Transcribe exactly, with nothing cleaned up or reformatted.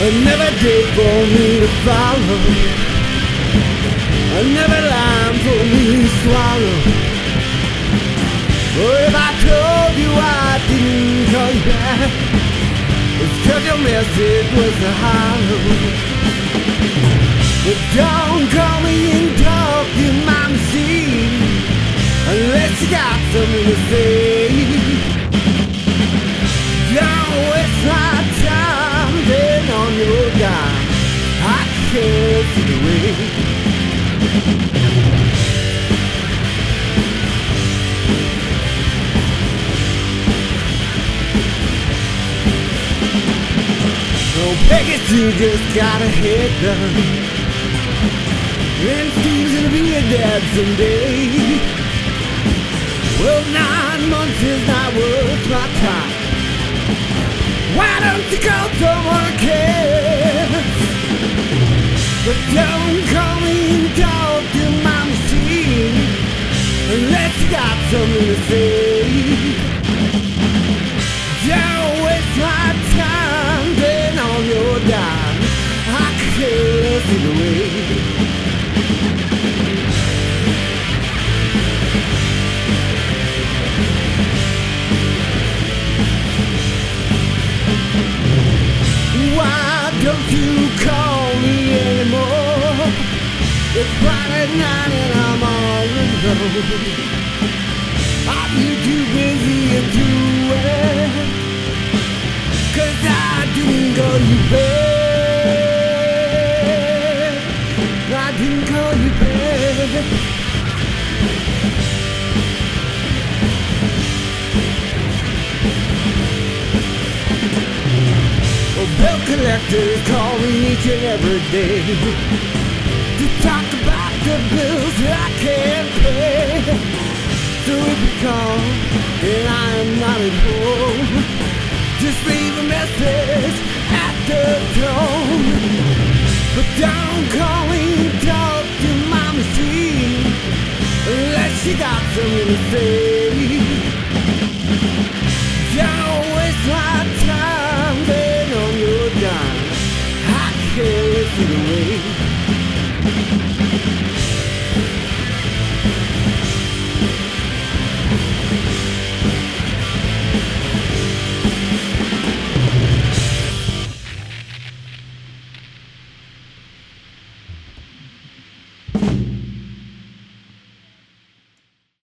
Another day for me to follow, another line for me to swallow. Oh, if I told you I didn't call you back, it's 'cause your message was a hollow. But don't call me and talk to my machine unless you got something to say. Don't waste my time betting on your dime. I can't see the way. Oh, Peggy, you just got a head done, and Steve's gonna be your dad someday. Well, nine months is not worth my time. Why don't you call someone who cares? But don't call me and talk to my machine unless you got something to say. Don't waste my time betting on your dime. I can't see the way. Don't you call me anymore. It's Friday night and I'm all alone. Are you too busy or too wet? 'Cause I didn't call you back. I didn't call you back. Bill collectors call me each and every day to talk about the bills that I can't pay. So if you call and I am not at home, just leave a message at the tone. But don't call me and talk to my machine unless you got something to say.